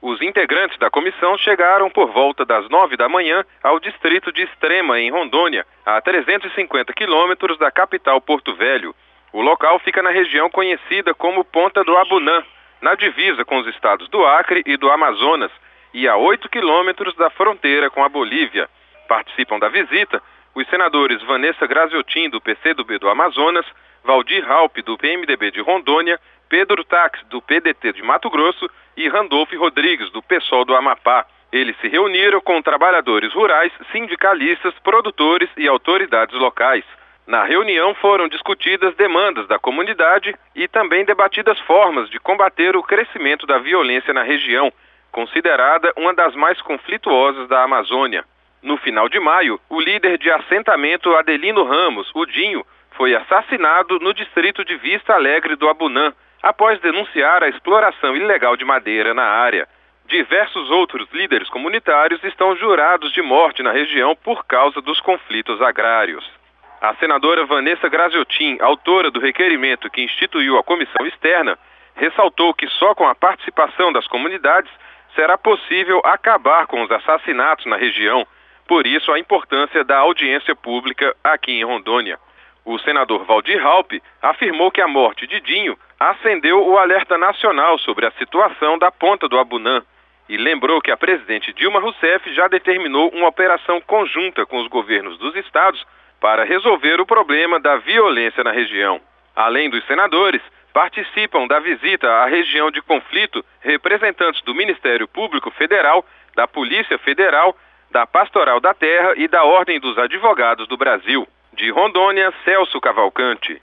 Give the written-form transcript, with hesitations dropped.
Os integrantes da comissão chegaram por volta das 9 da manhã ao distrito de Extrema, em Rondônia, a 350 quilômetros da capital Porto Velho. O local fica na região conhecida como Ponta do Abunã, na divisa com os estados do Acre e do Amazonas, e a 8 quilômetros da fronteira com a Bolívia. Participam da visita os senadores Vanessa Graziotin, do PCdoB do Amazonas, Waldir Raupp, do PMDB de Rondônia, Pedro Tax, do PDT de Mato Grosso e Randolfo Rodrigues, do PSOL do Amapá. Eles se reuniram com trabalhadores rurais, sindicalistas, produtores e autoridades locais. Na reunião foram discutidas demandas da comunidade e também debatidas formas de combater o crescimento da violência na região, considerada uma das mais conflituosas da Amazônia. No final de maio, o líder de assentamento Adelino Ramos, o Dinho, foi assassinado no distrito de Vista Alegre do Abunã, após denunciar a exploração ilegal de madeira na área. Diversos outros líderes comunitários estão jurados de morte na região por causa dos conflitos agrários. A senadora Vanessa Graziotin, autora do requerimento que instituiu a comissão externa, ressaltou que só com a participação das comunidades será possível acabar com os assassinatos na região. Por isso, a importância da audiência pública aqui em Rondônia. O senador Waldir Raupp afirmou que a morte de Dinho acendeu o alerta nacional sobre a situação da Ponta do Abunã e lembrou que a presidente Dilma Rousseff já determinou uma operação conjunta com os governos dos estados para resolver o problema da violência na região. Além dos senadores, participam da visita à região de conflito representantes do Ministério Público Federal, da Polícia Federal, da Pastoral da Terra e da Ordem dos Advogados do Brasil. De Rondônia, Celso Cavalcante.